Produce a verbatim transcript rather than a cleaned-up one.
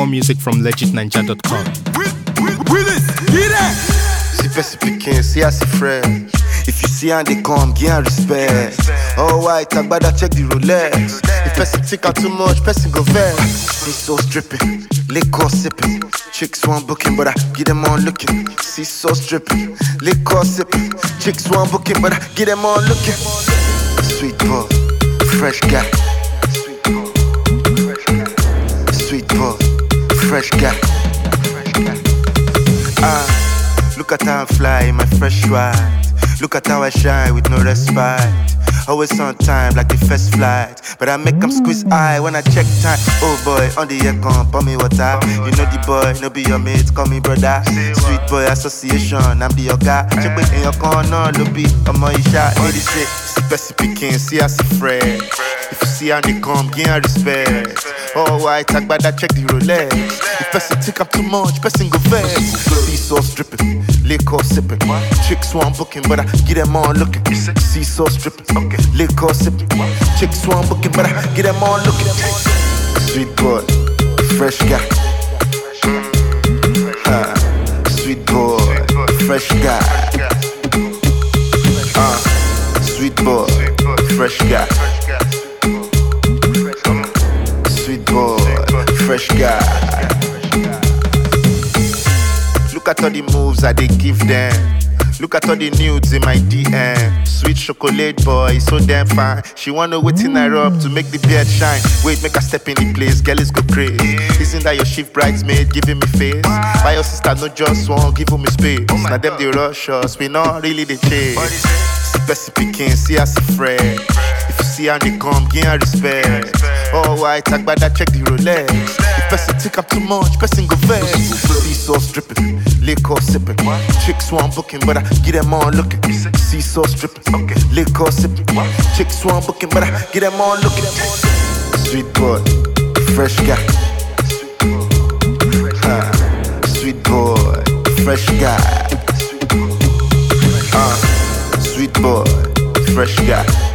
More music from legit ninja dot com. See person picking, see as a friend. If you see and they come, give and respect. Oh, white, I better check the Rolex. If person think out too much, person go vex. See so stripping, liquor sipping. Chicks want booking, but I get them on looking. See so stripping, liquor sipping. Chicks want booking, but I get them on looking. Sweet boy, fresh guy. Sweet boy, fresh guy. Ah, look at how I fly in my fresh ride. Look at how I shine with no respite. Always on time like the first flight. But I make them squeeze eye when I check time. Oh boy, on the air come, pour me water. You know the boy, no be your mate, call me brother. Sweet boy association, I'm the your guy. Check with in your corner, no be a my shot. eighty six, see person picking, see as a friend. If you see how they come, give and respect. Oh, I talk about that, check the Rolex. If person think I'm too much, person go vex. See sauce dripping, liquor sipping. Chicks want booking, but I get them on looking. See sauce dripping, liquor sipping. Chicks want booking, but I get them on looking. Sweet boy, fresh guy. Uh, sweet boy, fresh guy. Uh, sweet boy, fresh guy. Sweet boy, fresh guy. Look at all the moves I they give them. Look at all the nudes in my D M. Sweet chocolate boy, so damn fine. She wanna wait in I rub to make the beard shine. Wait, make her step in the place, girl is go crazy. Isn't that your shift bridesmaid giving me face? My your sister no just one, give me space. Now them the rush us, we not really the chase. Person picking, see as a friend. If you see how they come, give and respect. Oh, I talk about that, check the Rolex. If person think I'm too much, person go vex. See sauce dripping, liquor sipping. Chicks want booking, but I get them on looking. See sauce dripping, liquor sipping. Chicks want booking, but I get them on looking. Sweet boy, fresh guy. Uh, sweet boy, fresh guy. Uh, sweet boy, fresh guy.